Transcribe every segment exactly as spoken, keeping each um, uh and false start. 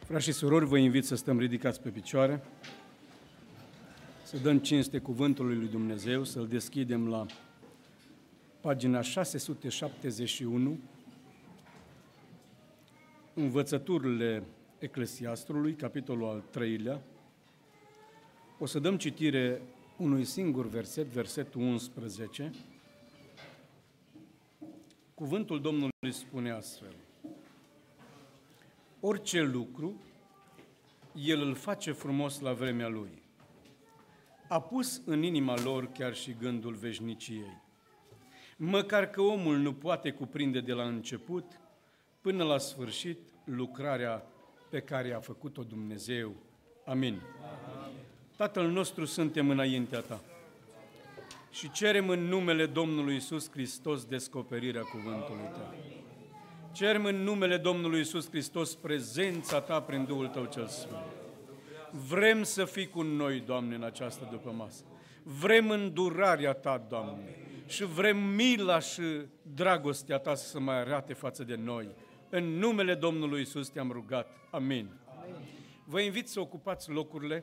Frați și surori, vă invit să stăm ridicați pe picioare, să dăm cinste cuvântului lui Dumnezeu, să-l deschidem la pagina șase sute șaptezeci și unu, Învățăturile Eclesiastrului, capitolul al treilea. O să dăm citire unui singur verset, versetul unsprezece. Cuvântul Domnului spune astfel: orice lucru, El îl face frumos la vremea Lui. A pus în inima lor chiar și gândul veșniciei. Măcar că omul nu poate cuprinde de la început până la sfârșit lucrarea pe care a făcut-o Dumnezeu. Amin. Amin. Tatăl nostru, suntem înaintea Ta și cerem în numele Domnului Iisus Hristos descoperirea cuvântului Tău. Cerem în numele Domnului Iisus Hristos prezența Ta prin Duhul Tău cel Sfânt. Vrem să fii cu noi, Doamne, în această dupămasă. Vrem îndurarea Ta, Doamne, și vrem mila și dragostea Ta să se mai arate față de noi. În numele Domnului Iisus Te-am rugat. Amin. Amin. Vă invit să ocupați locurile.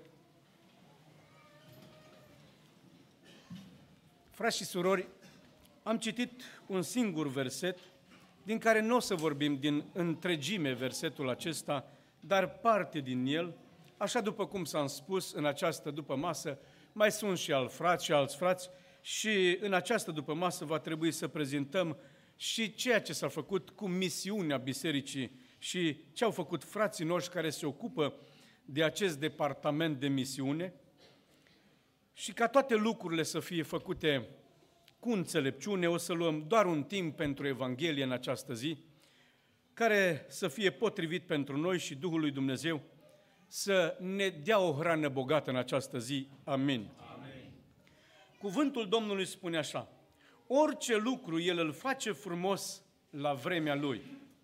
Frați și surori, am citit un singur verset, din care nu o să vorbim din întregime versetul acesta, dar parte din el, așa după cum s-am spus în această dupămasă, mai sunt și alți frați și alți frați și în această dupămasă va trebui să prezentăm și ceea ce s-a făcut cu misiunea bisericii și ce au făcut frații noștri care se ocupă de acest departament de misiune, și ca toate lucrurile să fie făcute cu înțelepciune, o să luăm doar un timp pentru Evanghelie în această zi, care să fie potrivit pentru noi și Duhul lui Dumnezeu să ne dea o hrană bogată în această zi. Amin. Amin. Cuvântul Domnului spune așa: orice lucru El îl face frumos la vremea Lui.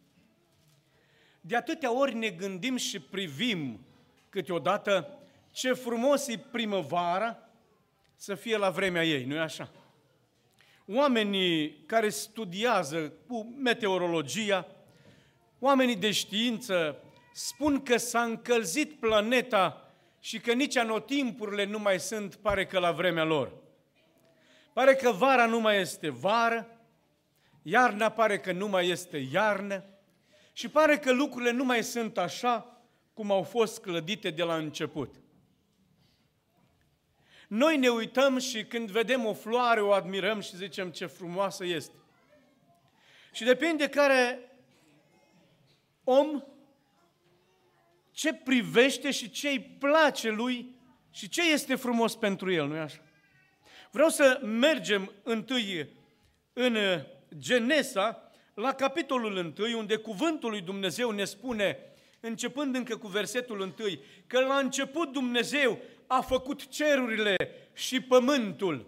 De atâtea ori ne gândim și privim câteodată ce frumos e primăvara să fie la vremea ei, nu-i așa? Oamenii care studiază cu meteorologia, oamenii de știință, spun că s-a încălzit planeta și că nici anotimpurile nu mai sunt, pare că la vremea lor. Pare că vara nu mai este vară, iarna pare că nu mai este iarnă și pare că lucrurile nu mai sunt așa cum au fost clădite de la început. Noi ne uităm și când vedem o floare, o admirăm și zicem ce frumoasă este. Și depinde care om, ce privește și ce îi place lui și ce este frumos pentru el, nu-i așa? Vreau să mergem întâi în Genesa, la capitolul unu, unde cuvântul lui Dumnezeu ne spune, începând încă cu versetul unu, că la început Dumnezeu a făcut cerurile și pământul.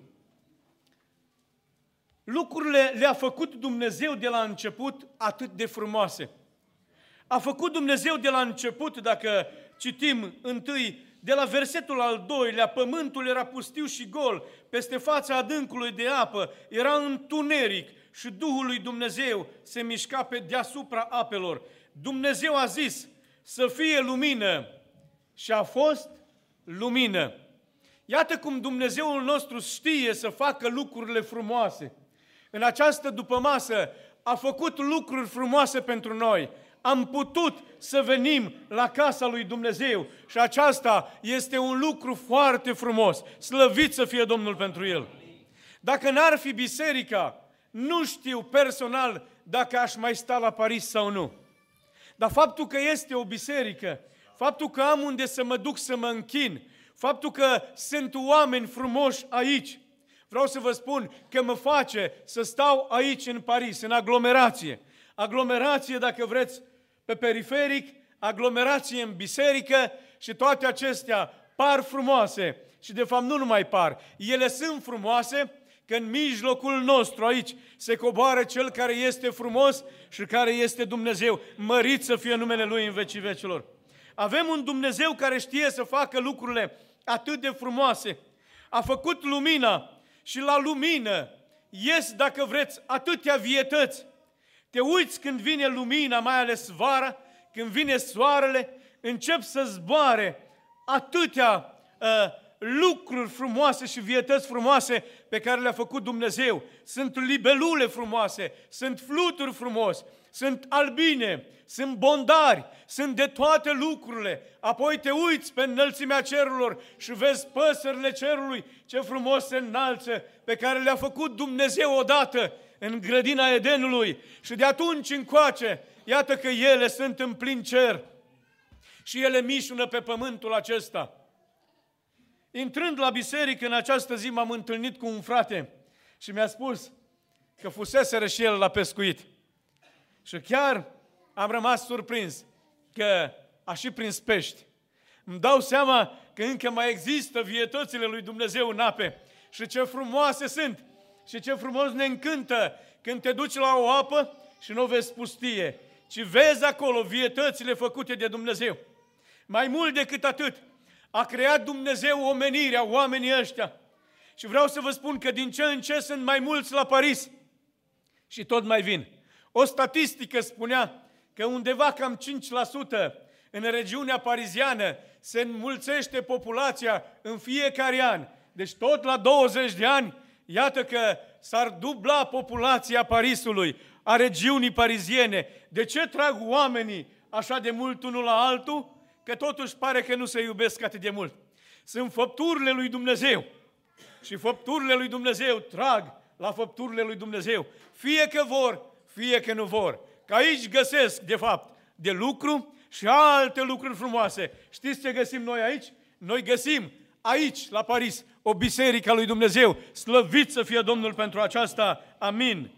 Lucrurile le-a făcut Dumnezeu de la început atât de frumoase. A făcut Dumnezeu de la început, dacă citim întâi, de la versetul al doilea, pământul era pustiu și gol, peste fața adâncului de apă, era întuneric și Duhul lui Dumnezeu se mișca pe deasupra apelor. Dumnezeu a zis să fie lumină și a fost lumină. Iată cum Dumnezeul nostru știe să facă lucrurile frumoase. În această dupămasă a făcut lucruri frumoase pentru noi. Am putut să venim la casa lui Dumnezeu și aceasta este un lucru foarte frumos. Slăvit să fie Domnul pentru el. Dacă n-ar fi biserica, nu știu personal dacă aș mai sta la Paris sau nu. Dar faptul că este o biserică, faptul că am unde să mă duc să mă închin, faptul că sunt oameni frumoși aici, vreau să vă spun că mă face să stau aici în Paris, în aglomerație. Aglomerație, dacă vreți, pe periferic, aglomerație în biserică și toate acestea par frumoase. Și de fapt nu numai par, ele sunt frumoase că în mijlocul nostru aici se coboară Cel care este frumos și care este Dumnezeu. Mărit să fie numele Lui în vecii vecilor. Avem un Dumnezeu care știe să facă lucrurile atât de frumoase. A făcut lumina și la lumină ies, dacă vreți, atâtea vietăți. Te uiți când vine lumina, mai ales vara, când vine soarele, încep să zboare atâtea uh, lucruri frumoase și vietăți frumoase pe care le-a făcut Dumnezeu. Sunt libelule frumoase, sunt fluturi frumos, sunt albine, sunt bondari, sunt de toate lucrurile. Apoi te uiți pe înălțimea cerurilor și vezi păsările cerului, ce frumos se înalță, pe care le-a făcut Dumnezeu odată în grădina Edenului. Și de atunci încoace, iată că ele sunt în plin cer și ele mișună pe pământul acesta. Intrând la biserică în această zi m-am întâlnit cu un frate și mi-a spus că fuseseră și el la pescuit. Și chiar am rămas surprins că a și prins pești. Îmi dau seama că încă mai există vietățile lui Dumnezeu în ape și ce frumoase sunt și ce frumos ne încântă când te duci la o apă și nu o vezi pustie, ci vezi acolo vietățile făcute de Dumnezeu. Mai mult decât atât, a creat Dumnezeu omenirea, oamenii ăștia. Și vreau să vă spun că din ce în ce sunt mai mulți la Paris și tot mai vin. O statistică spunea că undeva cam cinci la sută în regiunea pariziană se înmulțește populația în fiecare an. Deci tot la douăzeci de ani, iată că s-ar dubla populația Parisului, a regiunii pariziene. De ce trag oamenii așa de mult unul la altul? Că totuși pare că nu se iubesc atât de mult. Sunt făpturile lui Dumnezeu și făpturile lui Dumnezeu trag la făpturile lui Dumnezeu. Fie că vor, fie că nu vor. Că aici găsesc, de fapt, de lucru și alte lucruri frumoase. Știți ce găsim noi aici? Noi găsim aici, la Paris, o biserică a lui Dumnezeu. Slăvit să fie Domnul pentru aceasta. Amin.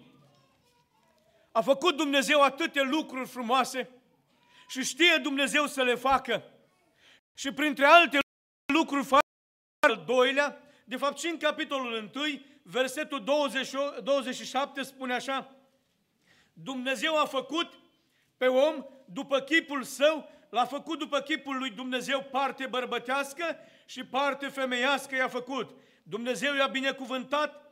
A făcut Dumnezeu atâtea lucruri frumoase și știe Dumnezeu să le facă. Și printre alte lucruri face al doilea, de fapt și în capitolul unu, versetul douăzeci și șapte spune așa: Dumnezeu a făcut pe om după chipul său, l-a făcut după chipul lui Dumnezeu, parte bărbătească și parte femeiască i-a făcut. Dumnezeu i-a binecuvântat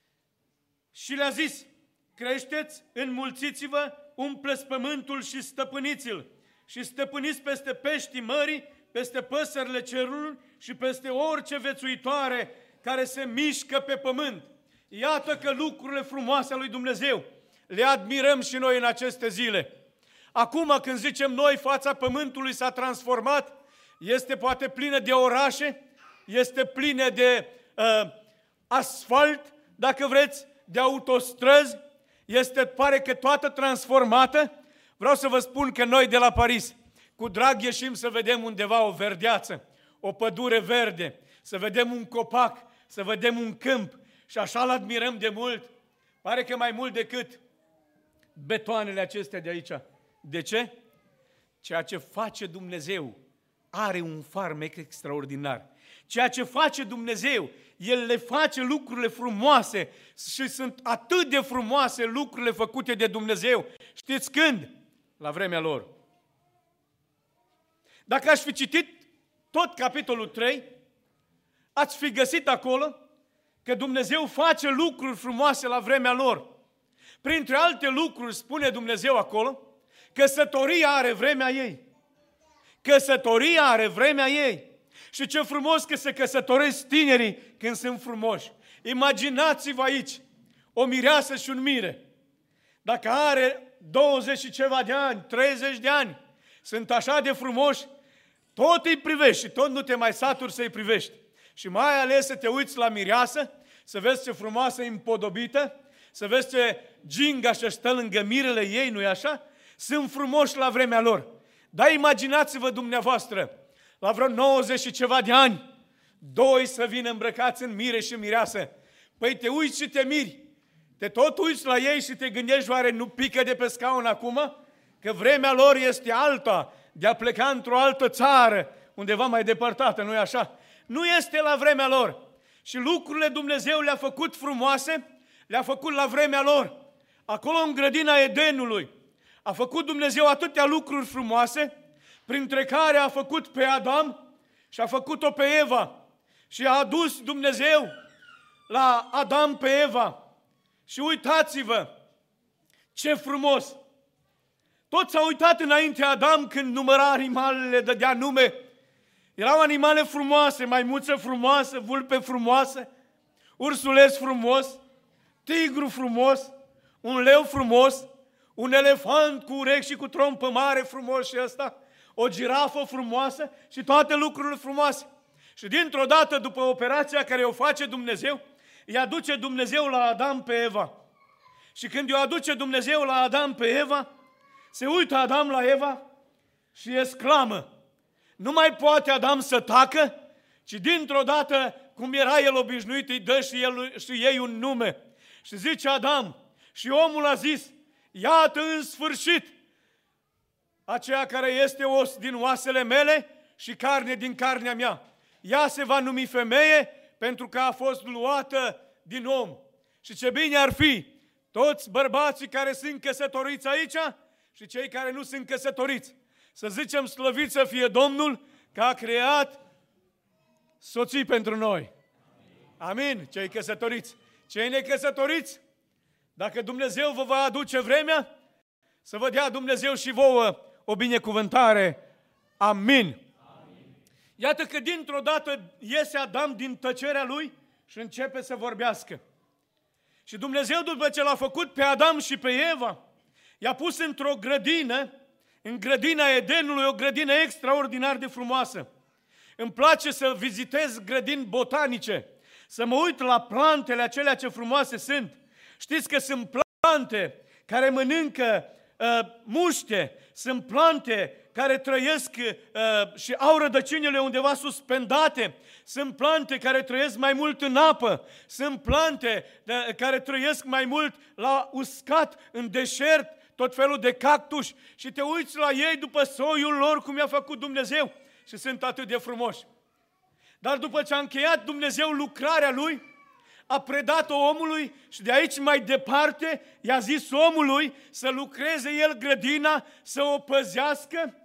și le-a zis: creșteți, înmulțiți-vă, umpleți pământul și stăpâniți-l. Și stăpâniți peste peștii mării, peste păsările cerului și peste orice vețuitoare care se mișcă pe pământ. Iată că lucrurile frumoase ale lui Dumnezeu le admirăm și noi în aceste zile. Acum când zicem noi, fața pământului s-a transformat, este poate plină de orașe, este plină de uh, asfalt, dacă vreți, de autostrăzi, este, pare că toată transformată. Vreau să vă spun că noi de la Paris, cu drag ieșim să vedem undeva o verdeață, o pădure verde, să vedem un copac, să vedem un câmp și așa-l admirăm de mult. Pare că mai mult decât betoanele acestea de aici. De ce? Ceea ce face Dumnezeu are un farmec extraordinar. Ceea ce face Dumnezeu, El le face lucrurile frumoase și sunt atât de frumoase lucrurile făcute de Dumnezeu. Știți când? La vremea lor. Dacă aș fi citit tot capitolul trei, ați fi găsit acolo că Dumnezeu face lucruri frumoase la vremea lor. Printre alte lucruri spune Dumnezeu acolo, căsătoria are vremea ei. Căsătoria are vremea ei. Și ce frumos că se căsătoresc tinerii când sunt frumoși. Imaginați-vă aici o mireasă și un mire. Dacă are douăzeci și ceva de ani, treizeci de ani, sunt așa de frumoși, tot îi privești și tot nu te mai saturi să-i privești. Și mai ales să te uiți la mireasă, să vezi ce frumoasă e împodobită, să vezi ce ginga și stă lângă mirele ei, nu-i așa? Sunt frumoși la vremea lor. Dar imaginați-vă dumneavoastră, la vreo nouăzeci și ceva de ani, doi să vină îmbrăcați în mire și mireasă. Păi te uiți și te miri. Te tot uiți la ei și te gândești, oare nu pică de pe scaun acum? Că vremea lor este alta, de a pleca într-o altă țară, undeva mai depărtată, nu-i așa? Nu este la vremea lor. Și lucrurile Dumnezeu le-a făcut frumoase, le-a făcut la vremea lor. Acolo în grădina Edenului a făcut Dumnezeu atâtea lucruri frumoase, printre care a făcut pe Adam și a făcut-o pe Eva. Și a adus Dumnezeu la Adam pe Eva. Și uitați-vă ce frumos! Toți s-au uitat înaintea Adam când număra animalele, dădea nume. Erau animale frumoase, maimuță frumoasă, vulpe frumoasă, ursuleț frumos, tigru frumos, un leu frumos, un elefant cu urechi și cu trompă mare frumos și ăsta, o girafă frumoasă și toate lucrurile frumoase. Și dintr-o dată, după operația care o face Dumnezeu, îi aduce Dumnezeu la Adam pe Eva. Și când o aduce Dumnezeu la Adam pe Eva, se uită Adam la Eva și exclamă. Nu mai poate Adam să tacă, ci dintr-o dată, cum era el obișnuit, îi dă și, el, și ei un nume. Și zice Adam, și omul a zis, iată în sfârșit, aceea care este os din oasele mele și carne din carnea mea. Ea se va numi femeie pentru că a fost luată din om. Și ce bine ar fi toți bărbații care sunt căsătoriți aici și cei care nu sunt căsătoriți. Să zicem slăvit să fie Domnul că a creat soții pentru noi. Amin, cei căsătoriți. Cei necăsătoriți, dacă Dumnezeu vă va aduce vremea, să vă dea Dumnezeu și vouă o binecuvântare. Amin. Iată că dintr-o dată iese Adam din tăcerea lui și începe să vorbească. Și Dumnezeu, după ce l-a făcut pe Adam și pe Eva, i-a pus într-o grădină, în grădina Edenului, o grădină extraordinar de frumoasă. Îmi place să vizitez grădini botanice, să mă uit la plantele acelea ce frumoase sunt. Știți că sunt plante care mănâncă uh, muște, sunt plante care trăiesc uh, și au rădăcinile undeva suspendate, sunt plante care trăiesc mai mult în apă, sunt plante de, care trăiesc mai mult la uscat, în deșert, tot felul de cactus și te uiți la ei după soiul lor cum i-a făcut Dumnezeu și sunt atât de frumoși. Dar după ce a încheiat Dumnezeu lucrarea Lui, a predat-o omului și de aici mai departe i-a zis omului să lucreze el grădina, să o păzească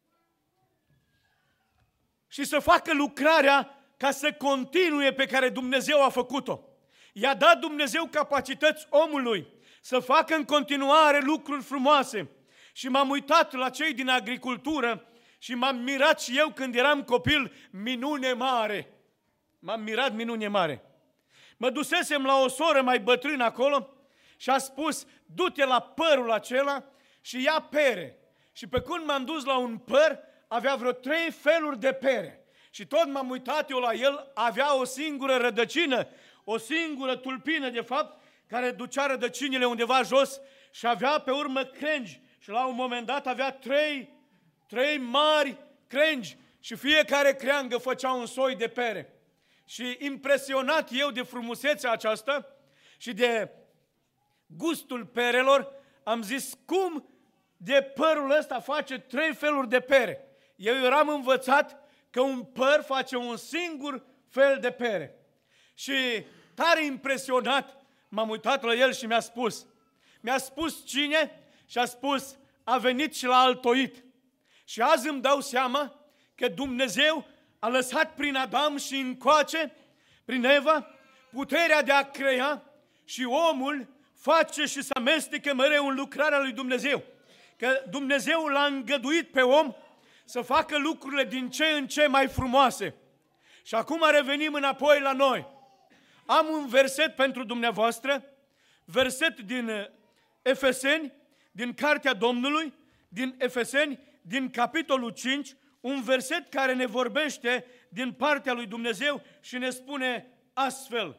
și să facă lucrarea ca să continue pe care Dumnezeu a făcut-o. I-a dat Dumnezeu capacități omului să facă în continuare lucruri frumoase. Și m-am uitat la cei din agricultură și m-am mirat și eu când eram copil, minune mare. M-am mirat minune mare. Mă dusesem la o soră mai bătrână acolo și a spus, du-te la părul acela și ia pere. Și pe când m-am dus la un păr, avea vreo trei feluri de pere. Și tot m-am uitat eu la el, avea o singură rădăcină, o singură tulpină de fapt, care ducea rădăcinile undeva jos și avea pe urmă crengi. Și la un moment dat avea trei, trei mari crengi și fiecare creangă făcea un soi de pere. Și impresionat eu de frumusețea aceasta și de gustul perelor, am zis, cum de părul ăsta face trei feluri de pere? Eu eram învățat că un păr face un singur fel de pere. Și tare impresionat m-am uitat la el și mi-a spus, mi-a spus cine și a spus, a venit și l-a altoit. Și azi îmi dau seama că Dumnezeu a lăsat prin Adam și încoace, prin Eva, puterea de a crea și omul face și se amestecă mereu în lucrarea lui Dumnezeu. Că Dumnezeu l-a îngăduit pe om să facă lucrurile din ce în ce mai frumoase. Și acum revenim înapoi la noi. Am un verset pentru dumneavoastră, verset din Efeseni, din Cartea Domnului, din Efeseni, din capitolul cinci, un verset care ne vorbește din partea lui Dumnezeu și ne spune astfel.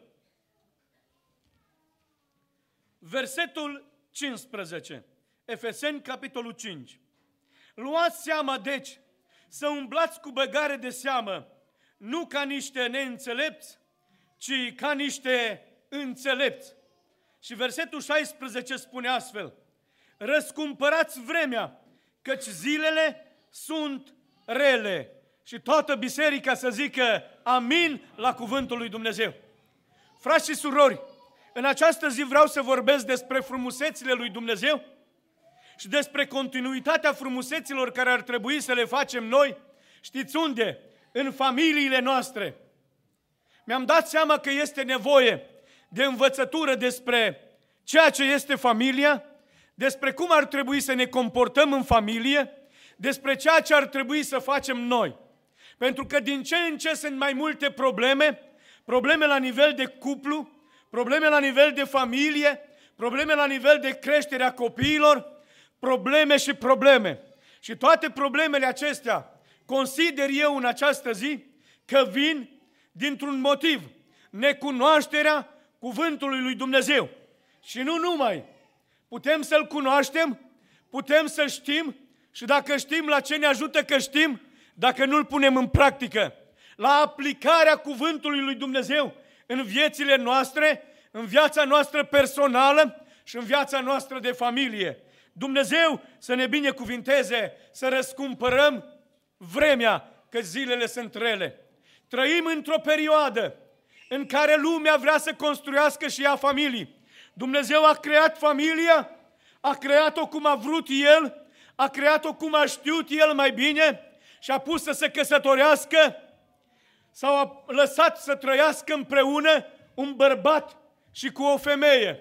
Versetul cincisprezece, Efeseni, capitolul cinci. Luați seama, deci, să umblați cu băgare de seamă, nu ca niște neînțelepți, ci ca niște înțelepți. Și versetul șaisprezece spune astfel. Răscumpărați vremea, căci zilele sunt rele. Și toată biserica să zică amin la cuvântul lui Dumnezeu. Frați și surori, în această zi vreau să vorbesc despre frumusețile lui Dumnezeu și despre continuitatea frumuseților care ar trebui să le facem noi. Știți unde? În familiile noastre. Mi-am dat seama că este nevoie de învățătură despre ceea ce este familia, despre cum ar trebui să ne comportăm în familie, despre ceea ce ar trebui să facem noi. Pentru că din ce în ce sunt mai multe probleme, probleme la nivel de cuplu, probleme la nivel de familie, probleme la nivel de creștere a copiilor, probleme și probleme. Și toate problemele acestea, consider eu în această zi, că vin dintr-un motiv, necunoașterea cuvântului lui Dumnezeu. Și nu numai, putem să-L cunoaștem, putem să știm și dacă știm, la ce ne ajută că știm, dacă nu-L punem în practică. La aplicarea cuvântului lui Dumnezeu în viețile noastre, în viața noastră personală și în viața noastră de familie. Dumnezeu să ne binecuvinteze, să răscumpărăm vremea, că zilele sunt rele. Trăim într-o perioadă în care lumea vrea să construiască și ea familii. Dumnezeu a creat familia, a creat-o cum a vrut El, a creat-o cum a știut El mai bine și a pus să se căsătorească sau a lăsat să trăiască împreună un bărbat și cu o femeie.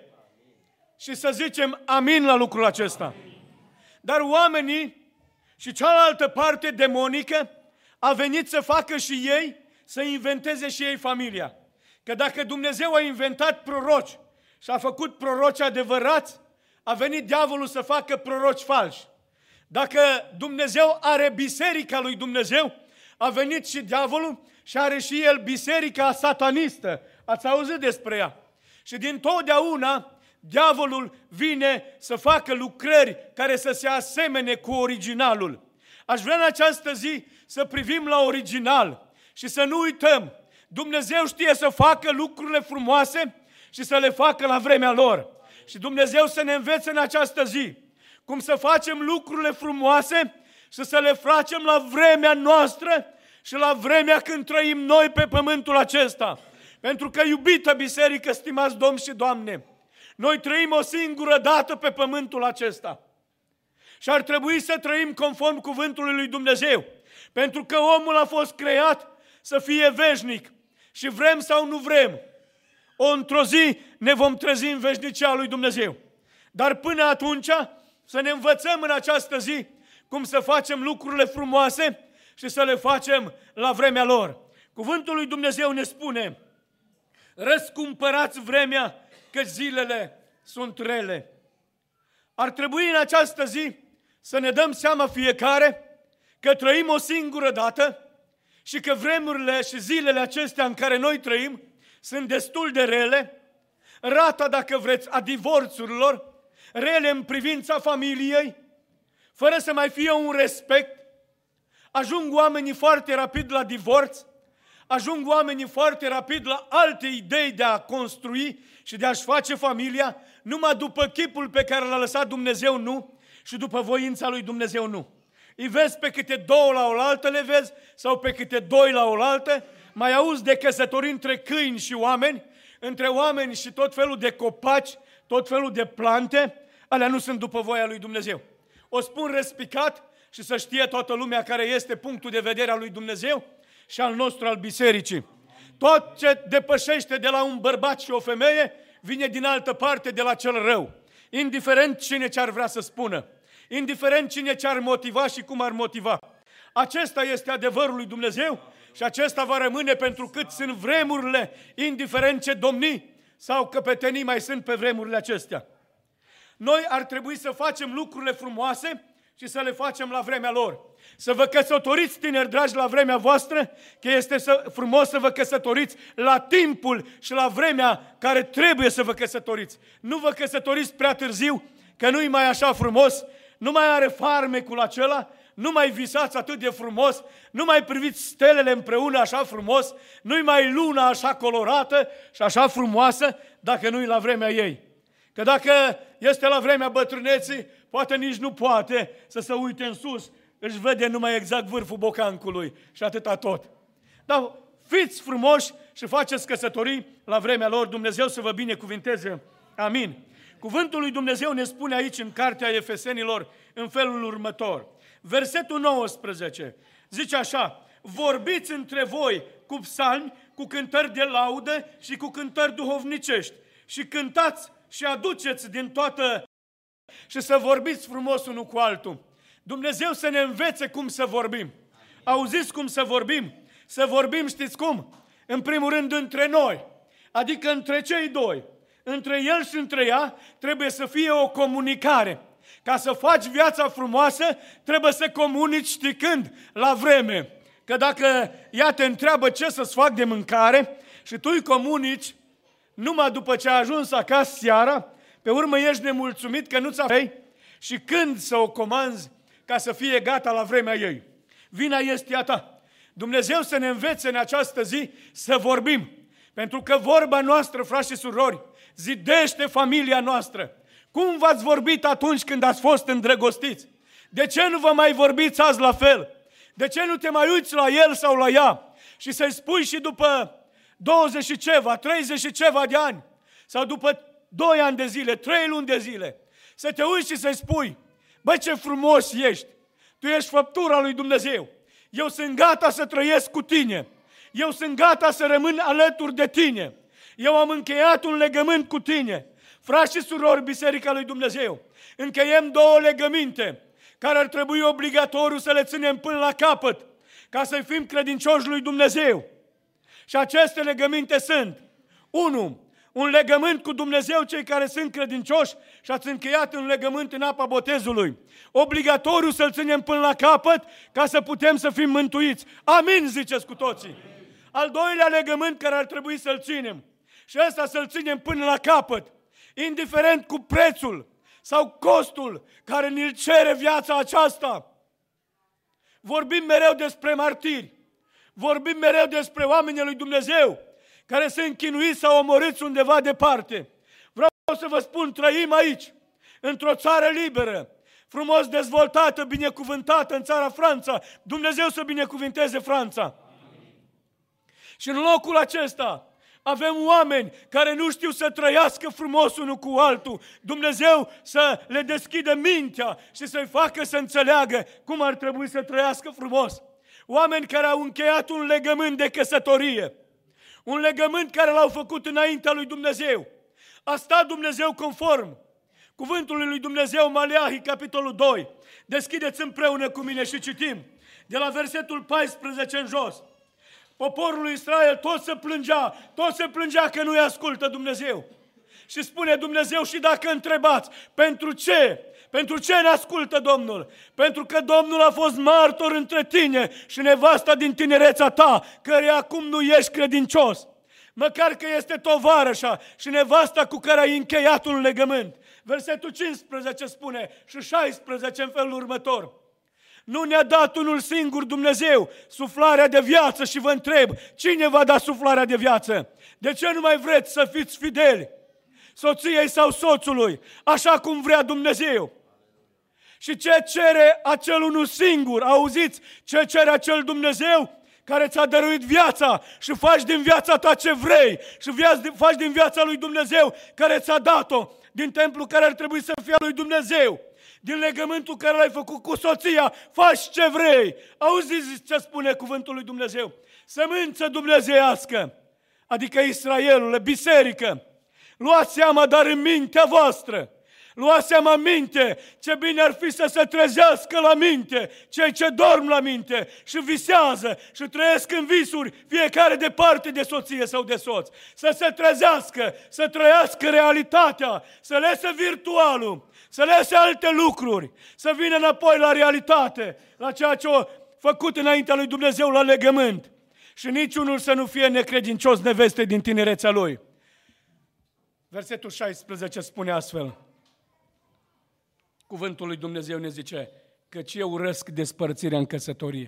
Și să zicem amin la lucrul acesta. Dar oamenii și cealaltă parte demonică a venit să facă și ei, să inventeze și ei familia. Că dacă Dumnezeu a inventat proroci și a făcut proroci adevărați, a venit diavolul să facă proroci falși. Dacă Dumnezeu are biserica lui Dumnezeu, a venit și diavolul și are și el biserica satanistă. Ați auzit despre ea. Și din totdeauna diavolul vine să facă lucrări care să se asemene cu originalul. Aș vrea în această zi să privim la original și să nu uităm. Dumnezeu știe să facă lucrurile frumoase și să le facă la vremea lor. Și Dumnezeu să ne învețe în această zi cum să facem lucrurile frumoase și să le facem la vremea noastră și la vremea când trăim noi pe pământul acesta. Pentru că, iubită biserică, stimați domni și doamne, noi trăim o singură dată pe pământul acesta. Și ar trebui să trăim conform cuvântului lui Dumnezeu. Pentru că omul a fost creat să fie veșnic. Și vrem sau nu vrem, o într-o zi ne vom trezi în veșnicia lui Dumnezeu. Dar până atunci să ne învățăm în această zi cum să facem lucrurile frumoase și să le facem la vremea lor. Cuvântul lui Dumnezeu ne spune: răscumpărați vremea, că zilele sunt rele. Ar trebui în această zi să ne dăm seama fiecare că trăim o singură dată și că vremurile și zilele acestea în care noi trăim sunt destul de rele, rata, dacă vreți, a divorțurilor, rele în privința familiei, fără să mai fie un respect. Ajung oamenii foarte rapid la divorț, ajung oamenii foarte rapid la alte idei de a construi și de a-și face familia, numai după chipul pe care l-a lăsat Dumnezeu, nu, și după voința lui Dumnezeu, nu. Îi vezi pe câte două la oaltă, le vezi, sau pe câte doi la oaltă, mai auzi de căsătorii între câini și oameni, între oameni și tot felul de copaci, tot felul de plante, alea nu sunt după voia lui Dumnezeu. O spun respicat și să știe toată lumea care este punctul de vedere al lui Dumnezeu și al nostru, al bisericii. Tot ce depășește de la un bărbat și o femeie vine din altă parte, de la cel rău. Indiferent cine ce-ar vrea să spună, indiferent cine ce-ar motiva și cum ar motiva. Acesta este adevărul lui Dumnezeu și acesta va rămâne pentru cât sunt vremurile, indiferent ce domnii sau căpetenii mai sunt pe vremurile acestea. Noi ar trebui să facem lucrurile frumoase și să le facem la vremea lor. Să vă căsătoriți, tineri dragi, la vremea voastră, că este să, frumos să vă căsătoriți la timpul și la vremea care trebuie să vă căsătoriți. Nu vă căsătoriți prea târziu, că nu-i mai așa frumos, nu mai are farmecul acela, nu mai visați atât de frumos, nu mai priviți stelele împreună așa frumos, nu-i mai luna așa colorată și așa frumoasă, dacă nu-i la vremea ei. Că dacă este la vremea bătrâneții, poate nici nu poate să se uite în sus, își vede numai exact vârful bocancului și atâta tot. Dar fiți frumoși și faceți căsătorii la vremea lor, Dumnezeu să vă binecuvinteze. Amin. Cuvântul lui Dumnezeu ne spune aici în cartea Efesenilor în felul următor. Versetul nouăsprezece zice așa: vorbiți între voi cu psalmi, cu cântări de laudă și cu cântări duhovnicești și cântați și aduceți din toată și să vorbiți frumos unul cu altul. Dumnezeu să ne învețe cum să vorbim. Auziți cum să vorbim? Să vorbim, știți cum? În primul rând între noi, adică între cei doi. Între el și între ea trebuie să fie o comunicare. Ca să faci viața frumoasă, trebuie să comunici șticând la vreme. Că dacă ea te întreabă ce să-ți fac de mâncare și tu îi comunici numai după ce a ajuns acasă seara, pe urmă ești nemulțumit că nu-ți avei și când să o comanzi ca să fie gata la vremea ei. Vina este a ta. Dumnezeu să ne învețe în această zi să vorbim. Pentru că vorba noastră, frați și surori, zidește familia noastră. Cum v-ați vorbit atunci când ați fost îndrăgostiți? De ce nu vă mai vorbiți azi la fel? De ce nu te mai uiți la el sau la ea? Și să-i spui și după douăzeci și ceva, treizeci și ceva de ani, sau după doi ani de zile, trei luni de zile, să te uiți și să-i spui, bă, ce frumos ești, tu ești făptura lui Dumnezeu, eu sunt gata să trăiesc cu tine, eu sunt gata să rămân alături de tine, eu am încheiat un legământ cu tine. Frați și surori, Biserica lui Dumnezeu, încheiem două legăminte care ar trebui obligatoriu să le ținem până la capăt, ca să fim credincioși lui Dumnezeu. Și aceste legăminte sunt, unu, un legământ cu Dumnezeu, cei care sunt credincioși și ați încheiat un legământ în apa botezului. Obligatoriu să-l ținem până la capăt ca să putem să fim mântuiți. Amin, ziceți cu toții. Al doilea legământ care ar trebui să-l ținem și ăsta să-l ținem până la capăt, indiferent cu prețul sau costul care ne-l cere viața aceasta. Vorbim mereu despre martiri, vorbim mereu despre oamenii lui Dumnezeu care sunt chinuiți sau omorâți undeva departe. Vreau să vă spun, trăim aici, într-o țară liberă, frumos dezvoltată, binecuvântată în țara Franța. Dumnezeu să binecuvinteze Franța. Amin. Și în locul acesta avem oameni care nu știu să trăiască frumos unul cu altul. Dumnezeu să le deschidă mintea și să-i facă să înțeleagă cum ar trebui să trăiască frumos. Oameni care au încheiat un legământ de căsătorie. Un legământ care l-au făcut înaintea lui Dumnezeu. A stat Dumnezeu conform cuvântului lui Dumnezeu, Maleahi, capitolul doi. Deschideți împreună cu mine și citim. De la versetul paisprezece în jos. Poporul lui Israel tot se plângea, tot se plângea că nu-i ascultă Dumnezeu. Și spune Dumnezeu, și dacă întrebați, pentru ce? Pentru ce ne ascultă Domnul? Pentru că Domnul a fost martor între tine și nevasta din tinerețea ta, care acum nu ești credincios. Măcar că este tovarășa și nevasta cu care ai încheiat un legământ. Versetul cincisprezece spune și șaisprezece în felul următor. Nu ne-a dat unul singur Dumnezeu suflarea de viață și vă întreb, cine va da suflarea de viață? De ce nu mai vreți să fiți fideli soției sau soțului, așa cum vrea Dumnezeu? Și ce cere acel unul singur? Auziți ce cere acel Dumnezeu care ți-a dăruit viața și faci din viața ta ce vrei și faci din viața lui Dumnezeu care ți-a dat-o, din templul care ar trebui să fie al lui Dumnezeu, din legământul care l-ai făcut cu soția, faci ce vrei. Auziți ce spune cuvântul lui Dumnezeu? Sămânță dumnezeiască, adică Israelule, biserică, luați seama, dar în mintea voastră, luați seama în minte, ce bine ar fi să se trezească la minte cei ce dorm la minte și visează și trăiesc în visuri, fiecare de parte de soție sau de soț. Să se trezească, să trăiască realitatea, să lese virtualul, să lese alte lucruri, să vină înapoi la realitate, la ceea ce a făcut înaintea lui Dumnezeu la legământ. Și niciunul să nu fie necredincios neveste din tinerețea lui. Versetul șaisprezece spune astfel. Cuvântul lui Dumnezeu ne zice, căci eu urăsc despărțirea în căsătorie.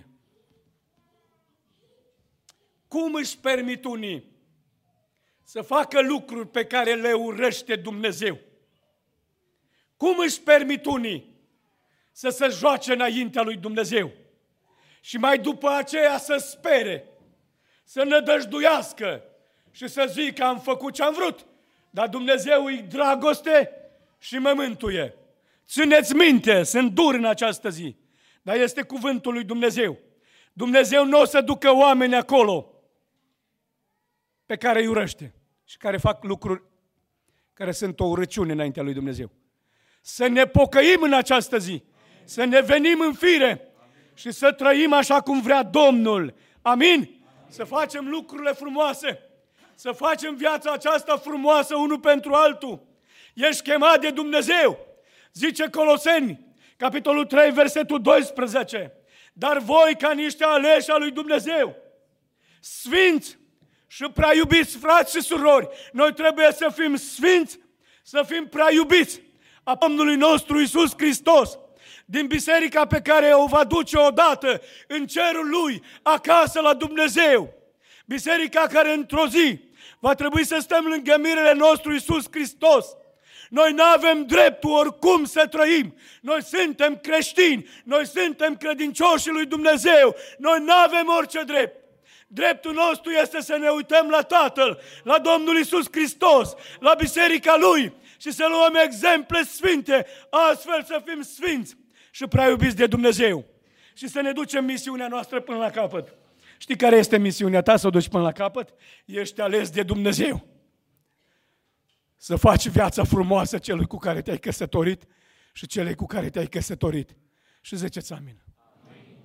Cum își permit unii să facă lucruri pe care le urăște Dumnezeu? Cum își permit unii să se joace înaintea lui Dumnezeu? Și mai după aceea să spere, să nădăjduiască și să zică am făcut ce am vrut, dar Dumnezeu îi dragoste și mă mântuie. Țineți minte, sunt dur în această zi, dar este cuvântul lui Dumnezeu. Dumnezeu nu o să ducă oameni acolo pe care îi urăște și care fac lucruri care sunt o urăciune înaintea lui Dumnezeu. să ne pocăim în această zi, să ne venim în fire și să trăim așa cum vrea Domnul. Amin? Să facem lucrurile frumoase, să facem viața aceasta frumoasă unul pentru altul. Ești chemat de Dumnezeu. Zice Coloseni, capitolul trei, versetul doisprezece. Dar voi, ca niște aleși al lui Dumnezeu, sfinți și prea iubiți, frați și surori, noi trebuie să fim sfinți, să fim prea iubiți a Domnului nostru Iisus Hristos, din biserica pe care o va duce odată în cerul Lui, acasă la Dumnezeu. Biserica care într-o zi va trebui să stăm lângă mirele nostru Iisus Hristos. Noi nu avem dreptul oricum să trăim. Noi suntem creștini, noi suntem credincioși lui Dumnezeu. Noi nu avem orice drept. Dreptul nostru este să ne uităm la Tatăl, la Domnul Iisus Hristos, la biserica Lui și să luăm exemple sfinte, astfel să fim sfinți și prea iubiți de Dumnezeu și să ne ducem misiunea noastră până la capăt. Știi care este misiunea ta, să o duci până la capăt? Ești ales de Dumnezeu. Să faci viața frumoasă celui cu care te-ai căsătorit și celei cu care te-ai căsătorit. Și ziceți amin. Amin.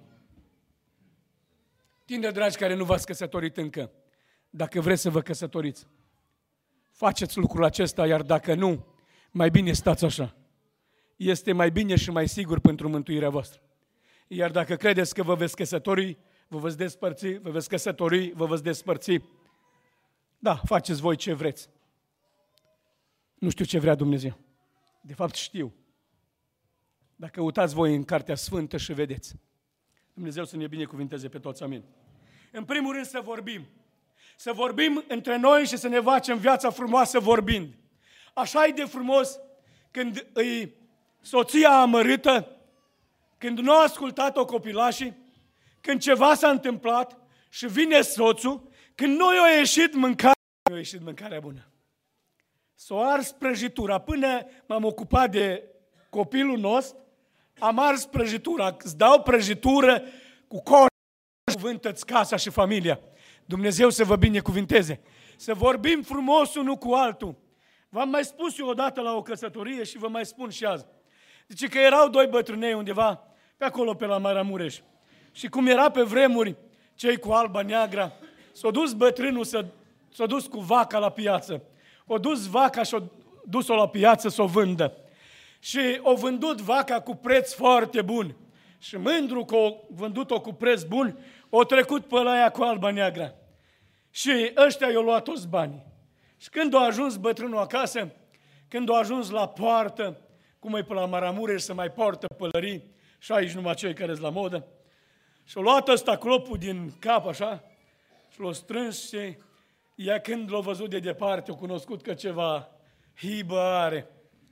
Tineri dragi care nu v-ați căsătorit încă, dacă vreți să vă căsătoriți, faceți lucrul acesta, iar dacă nu, mai bine stați așa. Este mai bine și mai sigur pentru mântuirea voastră. Iar dacă credeți că vă veți căsători, vă veți despărți, vă veți căsători, vă veți despărți, da, faceți voi ce vreți. Nu știu ce vrea Dumnezeu. De fapt știu. Dacă uitați voi în Cartea Sfântă și vedeți. Dumnezeu să ne binecuvinteze pe toți, amin. În primul rând să vorbim. Să vorbim între noi și să ne facem viața frumoasă vorbind. Așa e de frumos când îi soția amărâtă, când nu a ascultat-o copilașii, când ceva s-a întâmplat și vine soțul, când nu i-a ieșit mâncarea, nu i-a ieșit mâncarea bună. S-o ars prăjitura. Până m-am ocupat de copilul nostru, am ars prăjitura. Îți dau prăjitură cu cor, cuvântă-ți casa și familia. Dumnezeu să vă binecuvinteze. Să vorbim frumos unul cu altul. V-am mai spus eu odată la o căsătorie și vă mai spun și azi. Zice că erau doi bătrânei undeva pe acolo pe la Maramureș. Și cum era pe vremuri cei cu alba neagră, s-a dus bătrânul, s-a dus cu vaca la piață. O dus vaca și o dus-o la piață să o vândă. Și o vândut vaca cu preț foarte bun. Și mândru că o vândut-o cu preț bun, o trecut pe la ea cu alba neagră. Și ăștia i-au luat toți banii. Și când a ajuns bătrânul acasă, când a ajuns la poartă, cum e pe la Maramureș să mai poartă pălării, și aici numai cei care sunt la modă, și-a luat ăsta clopul din cap așa, și l-a strâns și ea când l-a văzut de departe, a cunoscut că ceva hibă are.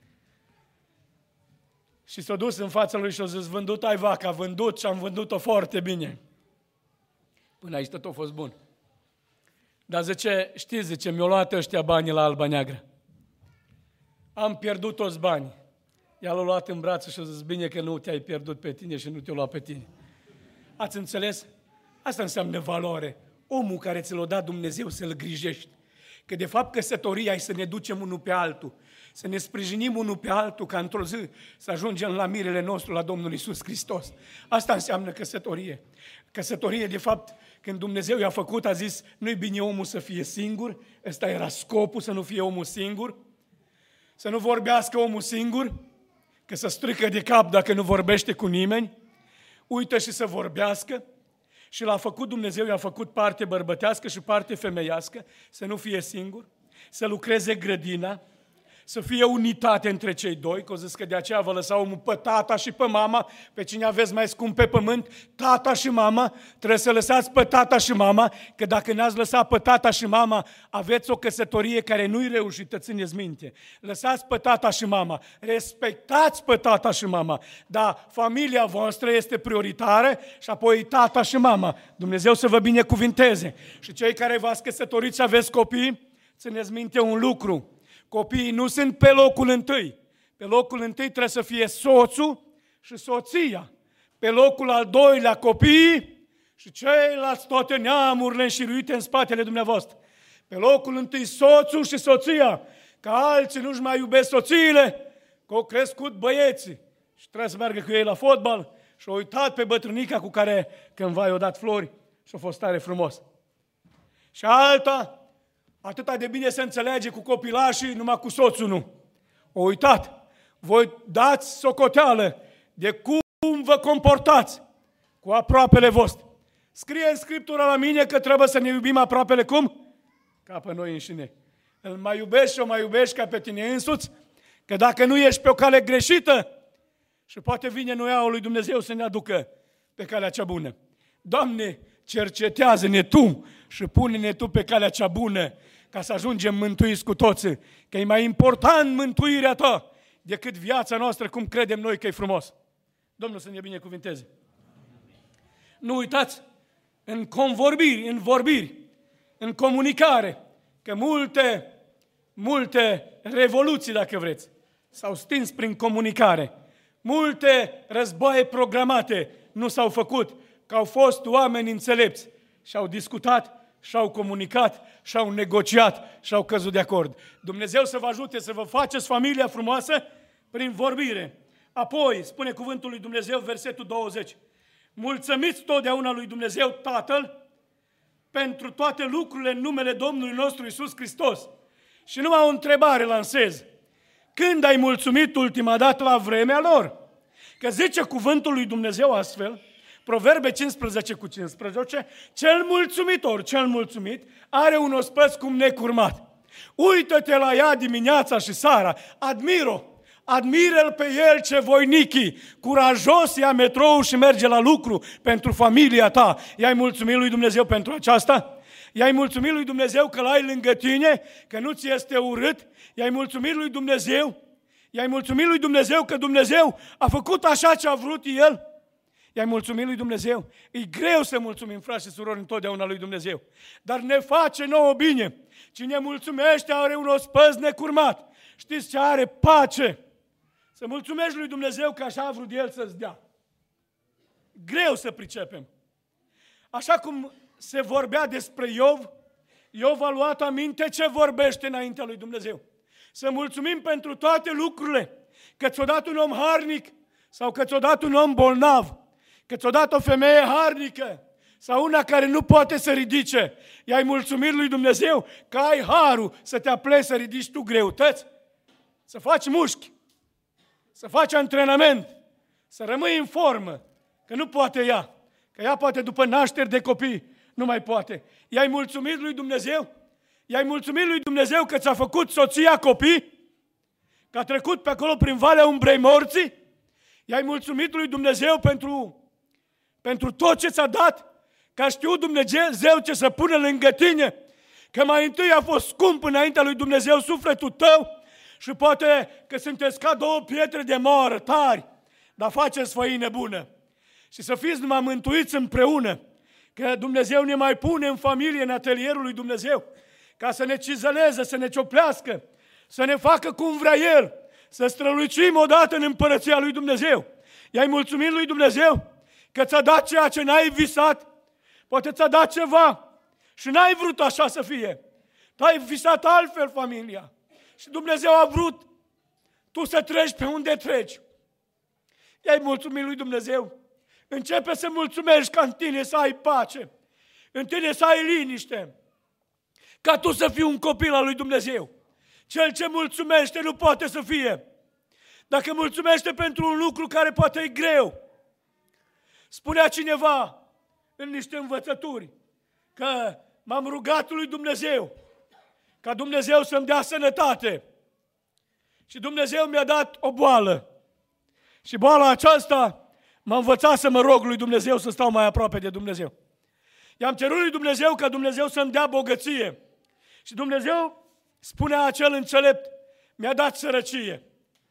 Și s-a dus în fața lui și a zis, vândut ai vaca, vândut și am vândut-o foarte bine. Până aici tot a fost bun. Dar zice, știți, zice, mi-au luat ăștia banii la alba neagră. Am pierdut toți banii. Ea l-a luat în brațe și a zis, bine că nu te-ai pierdut pe tine și nu te-a luat pe tine. Ați înțeles? Asta înseamnă valoare. Omul care ți l-a dat Dumnezeu să-l grijești. Că de fapt căsătoria e să ne ducem unul pe altul, să ne sprijinim unul pe altul, ca într-o zi să ajungem la mirele nostru, la Domnul Iisus Hristos. Asta înseamnă căsătorie. Căsătorie, de fapt, când Dumnezeu i-a făcut, a zis, nu-i bine omul să fie singur, ăsta era scopul, să nu fie omul singur, să nu vorbească omul singur, că se strică de cap dacă nu vorbește cu nimeni, uită și să vorbească. Și l-a făcut Dumnezeu, i-a făcut parte bărbătească și parte femeiască, să nu fie singur, să lucreze grădina, să fie unitate între cei doi, că o zis că de aceea vă lăsa omul pe tata și pe mama, pe cine aveți mai scump pe pământ, tata și mama, trebuie să lăsați pe tata și mama, că dacă n-ați lăsat pe tata și mama, aveți o căsătorie care nu-i reușită, țineți minte. Lăsați pe tata și mama, respectați pe tata și mama, dar familia voastră este prioritară și apoi tata și mama. Dumnezeu să vă binecuvinteze. Și cei care v-ați căsătorit și aveți copii, țineți minte un lucru. Copiii nu sunt pe locul întâi. Pe locul întâi trebuie să fie soțul și soția. Pe locul al doilea copiii și ceilalți toate neamurile înșiruite în spatele dumneavoastră. Pe locul întâi soțul și soția. Că alții nu-și mai iubesc soțiile că au crescut băieții și trebuie să meargă cu ei la fotbal și au uitat pe bătrânica cu care cândva i-au dat flori și a fost tare frumos. Și alta, atâta de bine se înțelege cu copilașii, numai cu soțul nu. Au uitat. Voi dați socoteală de cum vă comportați cu aproapele vostru. Scrie în Scriptura la mine că trebuie să ne iubim aproapele cum? Ca pe noi înșine. Îl mai iubești și o mai iubești ca pe tine însuți, că dacă nu ești pe o cale greșită, și poate vine noiaul lui Dumnezeu să ne aducă pe calea cea bună. Doamne, cercetează-ne Tu și pune-ne Tu pe calea cea bună, ca să ajungem mântuiți cu toții, că e mai important mântuirea Ta decât viața noastră, cum credem noi că e frumos. Domnul să ne binecuvinteze. Nu uitați, în convorbiri, în vorbiri, în comunicare, că multe, multe revoluții, dacă vreți, s-au stins prin comunicare. Multe războaie programate nu s-au făcut, că au fost oameni înțelepți și au discutat, și-au comunicat, și-au negociat, și-au căzut de acord. Dumnezeu să vă ajute să vă faceți familia frumoasă prin vorbire. Apoi, spune cuvântul lui Dumnezeu, versetul douăzeci, mulțumiți totdeauna lui Dumnezeu Tatăl pentru toate lucrurile în numele Domnului nostru Iisus Hristos. Și numai o întrebare lansez. Când ai mulțumit ultima dată la vremea lor? Că zice cuvântul lui Dumnezeu astfel, Proverbe cincisprezece cu cincisprezece, cel mulțumitor, cel mulțumit, are un ospăț cum necurmat. Uită-te la ea dimineața și seara, admir-o, admiră-l pe el ce voinichi, curajos ia metrou și merge la lucru pentru familia ta. I-ai mulțumit lui Dumnezeu pentru aceasta? I-ai mulțumit lui Dumnezeu că l-ai lângă tine, că nu ți este urât? I-ai mulțumit lui Dumnezeu? I-ai mulțumit lui Dumnezeu că Dumnezeu a făcut așa ce a vrut El? I-ai mulțumit lui Dumnezeu? E greu să mulțumim, frați și surori, întotdeauna lui Dumnezeu. Dar ne face nouă bine. Cine mulțumește are un ospăț necurmat. Știți ce are? Pace. Să mulțumești lui Dumnezeu că așa a vrut El să-ți dea. Greu să pricepem. Așa cum se vorbea despre Iov, Iov a luat aminte ce vorbește înaintea lui Dumnezeu. Să mulțumim pentru toate lucrurile. Că ți-o dat un om harnic sau că ți-o dat un om bolnav. Că ți-o dat o femeie harnică sau una care nu poate să ridice. I-ai mulțumit lui Dumnezeu că ai harul să te apleci să ridici tu greutăți, să faci mușchi, să faci antrenament, să rămâi în formă, că nu poate ea. Că ea poate după nașteri de copii, nu mai poate. I-ai mulțumit lui Dumnezeu? I-ai mulțumit lui Dumnezeu că ți-a făcut soția copii? Că a trecut pe acolo prin valea umbrei morții? I-ai mulțumit lui Dumnezeu pentru, pentru tot ce ți-a dat? Că a știut Dumnezeu ce să pună lângă tine? Că mai întâi a fost scump înaintea lui Dumnezeu sufletul tău? Și poate că sunteți ca două pietre de moară tari, dar faceți făină bună. Și să fiți numai mântuiți împreună. Că Dumnezeu ne mai pune în familie, în atelierul lui Dumnezeu, ca să ne cizăleze, să ne cioplească, să ne facă cum vrea El, să strălucim odată în împărăția lui Dumnezeu. I-ai mulțumit lui Dumnezeu că ți-a dat ceea ce n-ai visat? Poate ți-a dat ceva și n-ai vrut așa să fie. Tu ai visat altfel familia și Dumnezeu a vrut tu să treci pe unde treci. I-ai mulțumit lui Dumnezeu? Începe să mulțumești ca în tine să ai pace, în tine să ai liniște, ca tu să fii un copil al lui Dumnezeu. Cel ce mulțumește nu poate să fie. Dacă mulțumește pentru un lucru care poate e greu. Spunea cineva în niște învățături că m-am rugat lui Dumnezeu ca Dumnezeu să-mi dea sănătate. Și Dumnezeu mi-a dat o boală. Și boala aceasta m-a învățat să mă rog lui Dumnezeu să stau mai aproape de Dumnezeu. I-am cerut lui Dumnezeu ca Dumnezeu să-mi dea bogăție. Și Dumnezeu, spunea acel înțelept, mi-a dat sărăcie.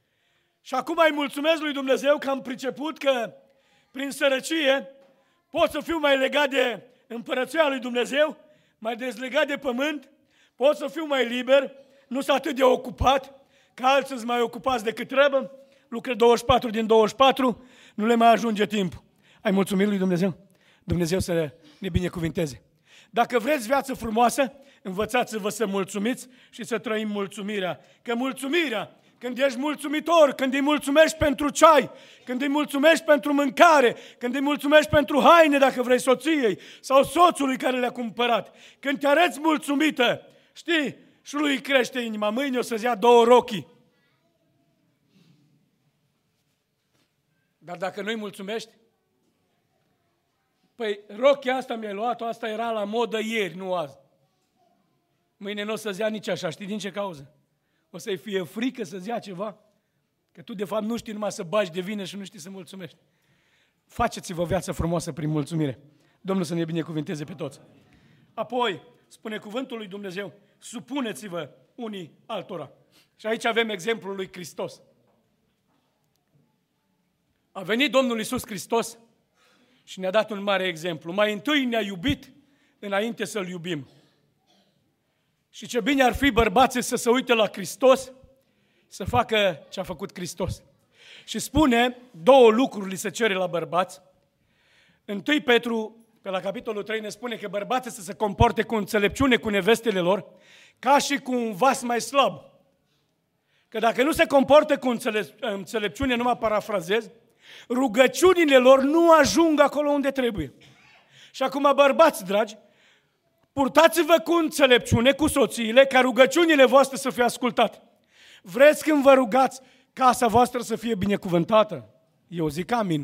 Și acum îi mulțumesc lui Dumnezeu că am priceput că prin sărăcie pot să fiu mai legat de împărăția lui Dumnezeu, mai dezlegat de pământ, pot să fiu mai liber, nu sunt atât de ocupat, că alții sunt mai ocupați decât trebuie, lucră douăzeci și patru din douăzeci și patru, nu le mai ajunge timp. Ai mulțumit lui Dumnezeu? Dumnezeu să ne binecuvinteze. Dacă vreți viață frumoasă, învățați-vă să mulțumiți și să trăim mulțumirea. Că mulțumirea când ești mulțumitor, când îi mulțumești pentru ceai, când îi mulțumești pentru mâncare, când îi mulțumești pentru haine, dacă vrei, soției sau soțului care le-a cumpărat, când te arăți mulțumită, știi, și lui îi crește inima. Mâine o să-ți ia două rochii. Dar dacă nu-i mulțumești, păi rochia asta mi-ai luat-o, asta era la modă ieri, nu azi. Mâine nu o să-ți ia nici așa, știi din ce cauză? O să-i fie frică să-ți ia ceva? Că tu de fapt nu știi numai să bagi de vină și nu știi să mulțumești. Faceți-vă viața frumoasă prin mulțumire. Domnul să ne binecuvinteze pe toți. Apoi, spune cuvântul lui Dumnezeu, supuneți-vă unii altora. Și aici avem exemplul lui Hristos. A venit Domnul Iisus Hristos și ne-a dat un mare exemplu. Mai întâi ne-a iubit înainte să-L iubim. Și ce bine ar fi bărbații să se uite la Hristos, să facă ce a făcut Hristos. Și spune, două lucruri li se cere la bărbați. Întâi Petru, pe la capitolul trei, ne spune că bărbații să se comporte cu înțelepciune cu nevestele lor, ca și cu un vas mai slab. Că dacă nu se comportă cu înțelepciune, numai parafrazez, rugăciunile lor nu ajung acolo unde trebuie. Și acum, bărbați dragi, purtați-vă cu înțelepciune cu soțiile, ca rugăciunile voastre să fie ascultate. Vreți când vă rugați casa voastră să fie binecuvântată? Eu zic amin.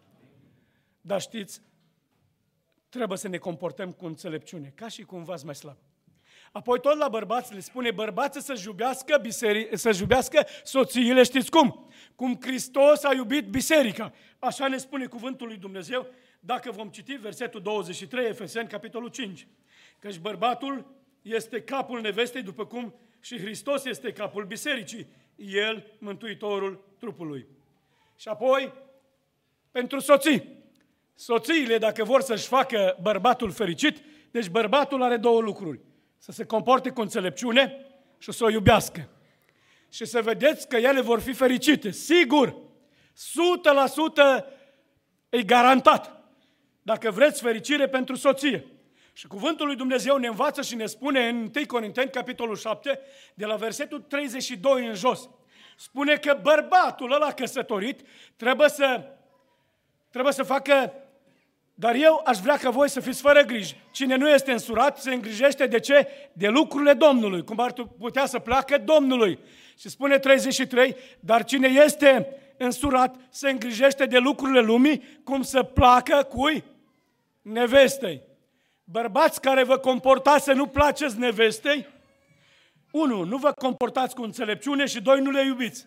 Dar știți, trebuie să ne comportăm cu înțelepciune, ca și cu un vas mai slab. Apoi tot la bărbați le spune, bărbații să-și iubească, biseric- să-și iubească soțiile, știți cum? Cum Hristos a iubit biserica. Așa ne spune cuvântul lui Dumnezeu, dacă vom citi versetul douăzeci și trei, Efeseni, capitolul cinci. Căci bărbatul este capul nevestei, după cum și Hristos este capul bisericii, El, mântuitorul trupului. Și apoi, pentru soții. Soțiile, dacă vor să-și facă bărbatul fericit, deci bărbatul are două lucruri. Să se comporte cu înțelepciune și să o iubească. Și să vedeți că ele vor fi fericite. Sigur, o sută la sută e garantat. Dacă vreți fericire pentru soție. Și cuvântul lui Dumnezeu ne învață și ne spune în întâi Corinteni, capitolul șapte, de la versetul treizeci și doi în jos. Spune că bărbatul ăla căsătorit trebuie să, trebuie să facă, dar eu aș vrea ca voi să fiți fără grijă. Cine nu este însurat se îngrijește de ce? De lucrurile Domnului, cum ar putea să placă Domnului. Și spune treizeci și trei, dar cine este însurat se îngrijește de lucrurile lumii, cum să placă cui? Nevestei. Bărbați care vă comportați să nu placeți nevestei, unu, nu vă comportați cu înțelepciune și doi, nu le iubiți.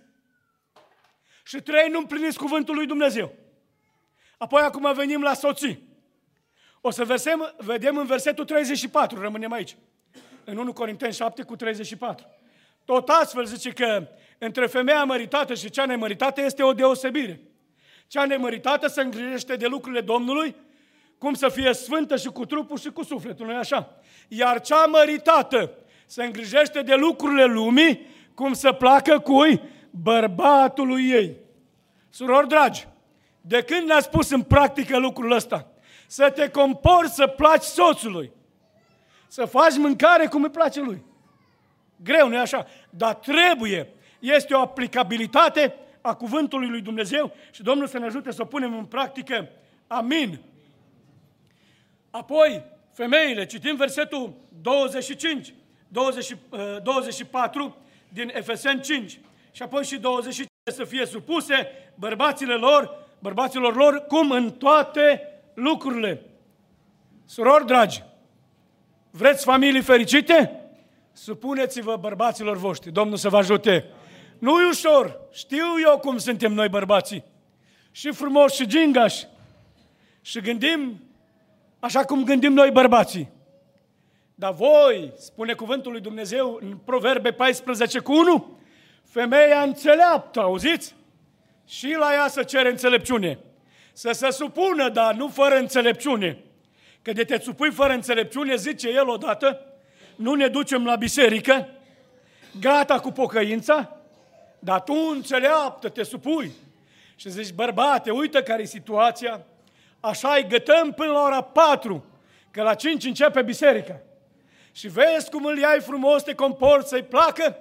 Și trei, nu împliniți cuvântul lui Dumnezeu. Apoi acum venim la soții. O să versem, vedem în versetul treizeci și patru, rămânem aici. În întâi Corinteni șapte cu treizeci și patru. Tot astfel zice că între femeia măritată și cea nemăritată este o deosebire. Cea nemăritată se îngrijește de lucrurile Domnului, cum să fie sfântă și cu trupul și cu sufletul, nu-i așa? Iar cea măritată se îngrijește de lucrurile lumii, cum să placă cui? Bărbatului ei. Surori dragi, de când ne-ați pus în practică lucrul ăsta? Să te comporți să placi soțului. Să faci mâncare cum îi place lui. Greu, nu-i așa? Dar trebuie. Este o aplicabilitate a cuvântului lui Dumnezeu și Domnul să ne ajute să o punem în practică. Amin. Apoi, femeile, citim versetul douăzeci și cinci, douăzeci, douăzeci și patru din Efeseni cinci și apoi și douăzeci și cinci, să fie supuse bărbaților lor, bărbaților lor, cum în toate lucrurile. Surori dragi, vreți familii fericite? Supuneți-vă bărbaților voștri. Domnul să vă ajute. Nu-i ușor. Știu eu cum suntem noi bărbații. Și frumoși și gingași. Și gândim așa cum gândim noi bărbații. Dar voi, spune cuvântul lui Dumnezeu în Proverbe paisprezece cu unu, femeia înțeleaptă, auziți? Și la ea să cere înțelepciune. Să se supună, dar nu fără înțelepciune. Că de te supui fără înțelepciune, zice el odată, nu ne ducem la biserică, gata cu pocăința, dar tu înțeleaptă, te supui. Și zici, bărbate, uite care-i situația, așa-i gătăm până la ora patru, că la cinci începe biserica. Și vezi cum îl iai frumos, te comporți să-i placă,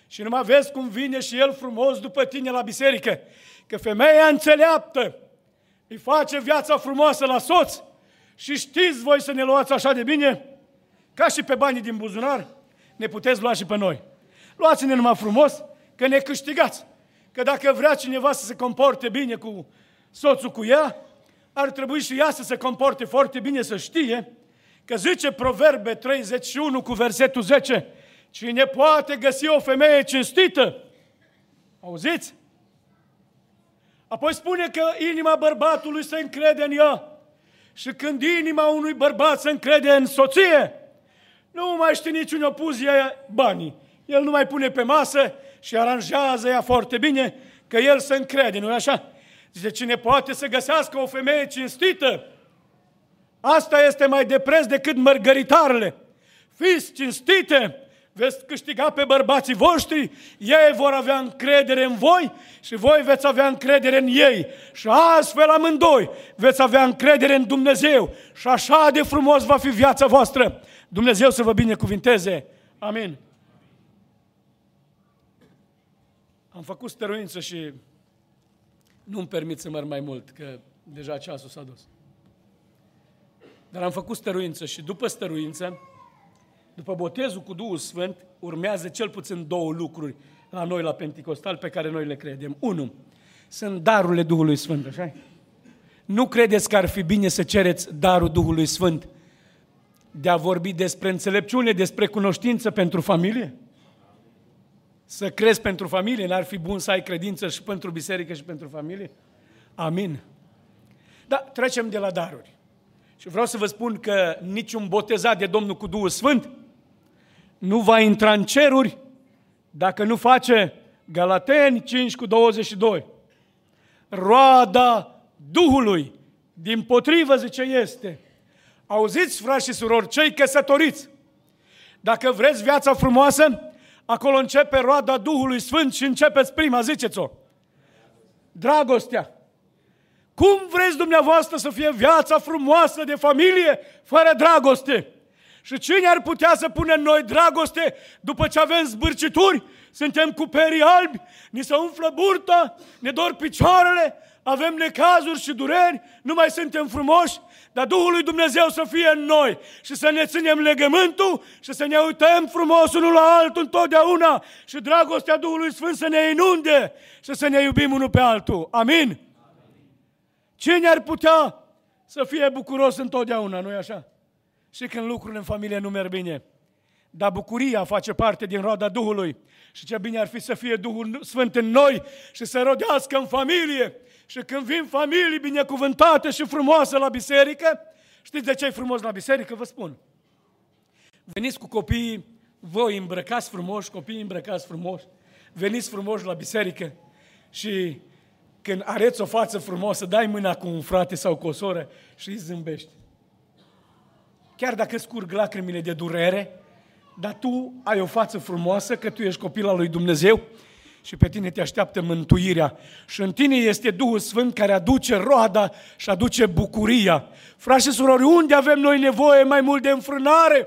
Și numai vezi cum vine și el frumos după tine la biserică. Că femeia înțeleaptă îi face viața frumoasă la soț. Și știți voi să ne luați așa de bine? Ca și pe banii din buzunar, ne puteți lua și pe noi. Luați-ne numai frumos, că ne câștigați. Că dacă vrea cineva să se comporte bine cu soțul cu ea, ar trebui și ea să se comporte foarte bine, să știe că zice Proverbe treizeci și unu cu versetul zece, cine poate găsi o femeie cinstită? Auziți? Apoi spune că inima bărbatului se încrede în ea. Și când inima unui bărbat se încrede în soție, nu mai știe niciun opuzie banii. El nu mai pune pe masă și aranjează ea foarte bine, că el se încrede, nu-i așa? Zice, cine poate să găsească o femeie cinstită, asta este mai de preț decât mărgăritarele. Fiți cinstite, veți câștiga pe bărbații voștri, ei vor avea încredere în voi și voi veți avea încredere în ei. Și astfel amândoi veți avea încredere în Dumnezeu și așa de frumos va fi viața voastră. Dumnezeu să vă binecuvinteze. Amin. Am făcut stăruință și nu-mi permit să măr mai mult, că deja ceasul s-a dus. Dar am făcut stăruință și după stăruință, după botezul cu Duhul Sfânt, urmează cel puțin două lucruri la noi, la Penticostal, pe care noi le credem. Unu, sunt darurile Duhului Sfânt, așa? Nu credeți că ar fi bine să cereți darul Duhului Sfânt de a vorbi despre înțelepciune, despre cunoștință pentru familie? Să crezi pentru familie, n-ar fi bun să ai credință și pentru biserică și pentru familie? Amin. Da, trecem de la daruri. Și vreau să vă spun că niciun botezat de Domnul cu Duhul Sfânt nu va intra în ceruri dacă nu face Galateni cinci cu douăzeci și doi. Roada Duhului, dimpotrivă, zice, este. Auziți, frați și surori, cei căsătoriți, dacă vreți viața frumoasă, acolo începe roada Duhului Sfânt și începeți prima, ziceți-o. Dragostea. Cum vreți dumneavoastră să fie viața frumoasă de familie fără dragoste? Și cine ar putea să pună în noi dragoste după ce avem zbârcituri? Suntem cu perii albi, ni se umflă burta, ne dor picioarele, avem necazuri și dureri, nu mai suntem frumoși, dar Duhul lui Dumnezeu să fie în noi și să ne ținem legământul și să ne uităm frumos unul la altul întotdeauna și dragostea Duhului Sfânt să ne inunde și să ne iubim unul pe altul. Amin? Cine ar putea să fie bucuros întotdeauna, nu-i așa? Și când lucrurile în familie nu merg bine. Dar bucuria face parte din roada Duhului. Și ce bine ar fi să fie Duhul Sfânt în noi și să rodească în familie. Și când vin familii binecuvântate și frumoase la biserică, știți de ce e frumos la biserică? Vă spun. Veniți cu copiii, voi îmbrăcați frumoși, copiii îmbrăcați frumoși, veniți frumoși la biserică și când areți o față frumoasă, dai mâna cu un frate sau cu o soră și îi zâmbești. Chiar dacă scurg lacrimile de durere, dar tu ai o față frumoasă, că tu ești copil al lui Dumnezeu și pe tine te așteaptă mântuirea. Și în tine este Duhul Sfânt care aduce roada și aduce bucuria. Frați și surori, unde avem noi nevoie mai mult de înfrânare?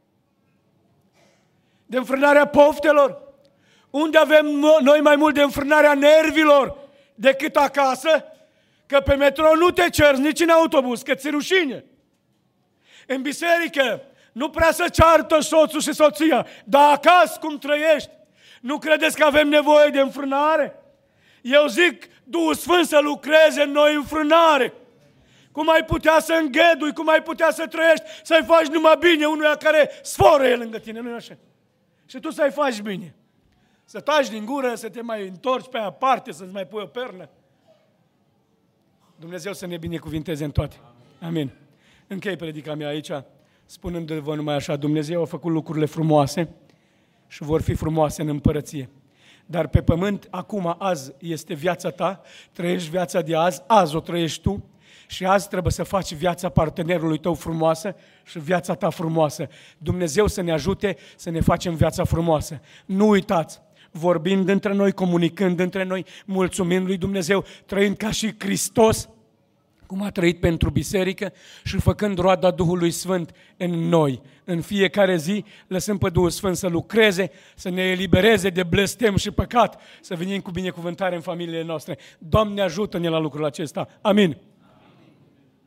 De înfrânarea poftelor? Unde avem noi mai mult de înfrânarea nervilor decât acasă? Că pe metrou nu te cerți, nici în autobuz, că ți-e rușine. În biserică nu prea se ceartă soțul și soția, dar acasă cum trăiești, nu credeți că avem nevoie de înfrânare? Eu zic, Duhul Sfânt să lucreze în noi înfrânare. Cum ai putea să înghedui, cum ai putea să trăiești, să-i faci numai bine unuia care sforă el lângă tine, nu-i așa? Și tu să-i faci bine. Să taci din gură, să te mai întorci pe aia parte, să-ți mai pui o pernă. Dumnezeu să ne binecuvinteze în toate. Amin. Închei predica mea aici, spunându-vă numai așa, Dumnezeu a făcut lucrurile frumoase și vor fi frumoase în împărăție. Dar pe pământ, acum, azi, este viața ta, trăiești viața de azi, azi o trăiești tu și azi trebuie să faci viața partenerului tău frumoasă și viața ta frumoasă. Dumnezeu să ne ajute să ne facem viața frumoasă. Nu uitați, vorbind între noi, comunicând între noi, mulțumind lui Dumnezeu, trăind ca și Hristos, cum a trăit pentru biserică și făcând roada Duhului Sfânt în noi. În fiecare zi lăsăm pe Duhul Sfânt să lucreze, să ne elibereze de blestem și păcat, să venim cu binecuvântare în familiile noastre. Doamne, ajută-ne la lucrul acesta. Amin.